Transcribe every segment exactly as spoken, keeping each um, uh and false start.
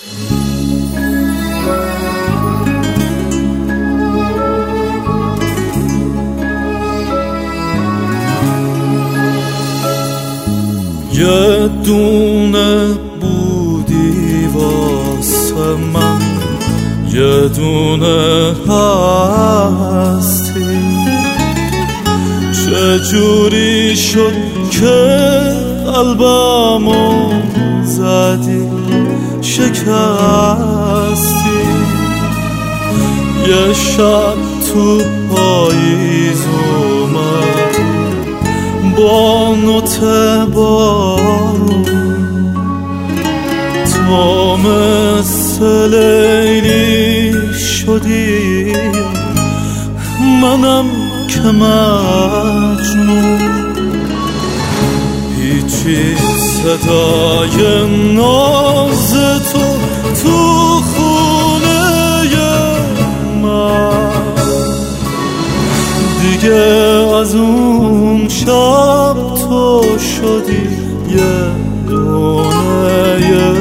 یه دونه بودی واسه من، یه دونه هستی. چجوری شد که قلبمو زدی شکستی؟ یه شب تو پاییز اومد با نوت بارون، تو مثل لیلی شدی منم که مجنون. هیچی صدای ناز تو تو خونه من دیگه از اون شب تو شدی یه دونه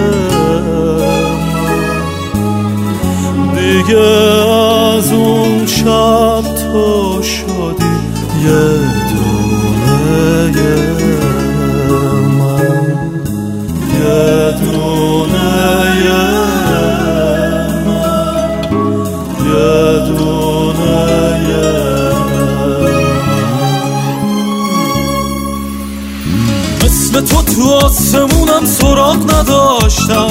من، دیگه از اون شب تو شدی یه دونه من، یه دونه من، یه دونه مثل تو تو آسمونم سراغ نداشتم،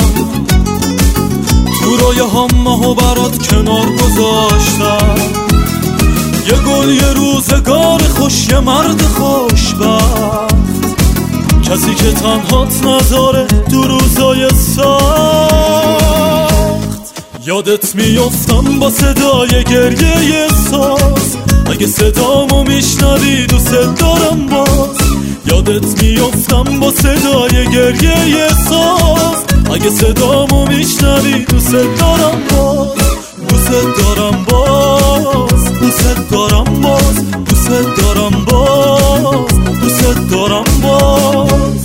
تو رویه هم ماهو برات کنار گذاشتم. یه گل یه روزگار خوش، یه مرد خوشبخت، کسی که تنهات نذاره تو روزای سخت. یادت میافتم با صدای گریه ساز، اگه صدامو میشنوی دوست دارم باز. یادت میافتم با صدای گریه ساز، اگه صدامو میشنوی دوست دارم باز. دوست دارم باز، دوست دارم باز، دوست دارم باز، دوست دارم باز.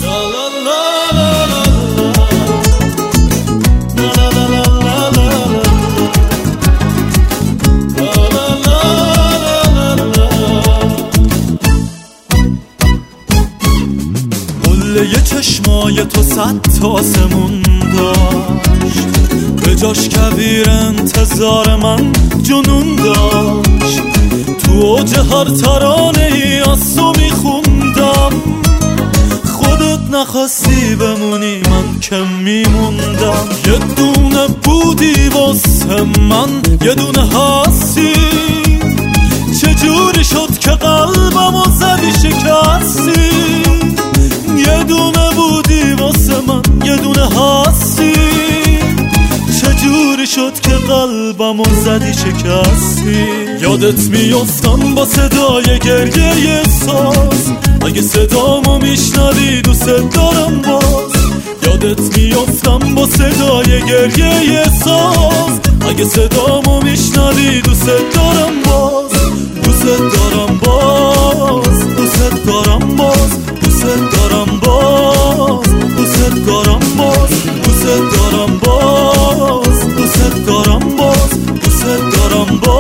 یه چشمای تو صد تا آسمون داشت، به جاش کویر انتظار من جنون داشت. تو اوج هر ترانه ای آسو میخوندم، خودت نخواستی بمونی من که میموندم. یه دونه بودی واسه من، یه دونه هستی. چجوری شد که قلبمو زدی شکستی؟ یه دونه بودی واسه من، یه دونه هستی. چجوری شد که قلبمو زدی شکستی؟ یادت میافتم با صدای گریه ساز، اگه صدامو میشنوی دوست دارم باز. یادت میافتم با صدای گریه ساز، اگه صدامو میشنوی دوست دارم باز. دوست دارم باز، دوست دارم باز، دوست دارم باز، دوست دارم باز، دوست دارم باز، دوست دارم باز، دوست دارم باز.